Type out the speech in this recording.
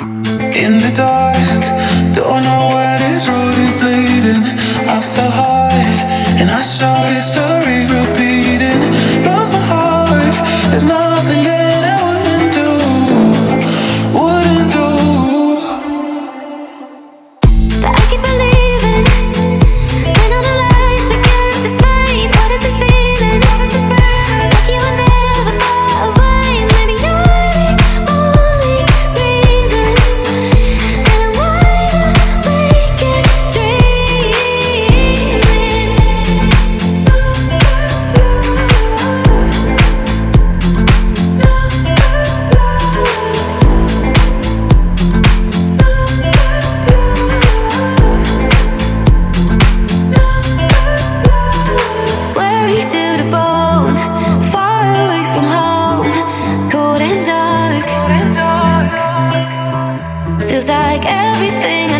In the dark, don't know where this road is leading. I fell hard and I saw history repeating. Lost my heart, there's nothing that I wouldn't do, wouldn't do. But I keep believing, when all the lights begin to fade. What is this feeling? Like you were never far away. Maybe you're the only reason that I'm wide awake and dreaming. Weary to the bone, far away from home, cold and dark. Feels like everything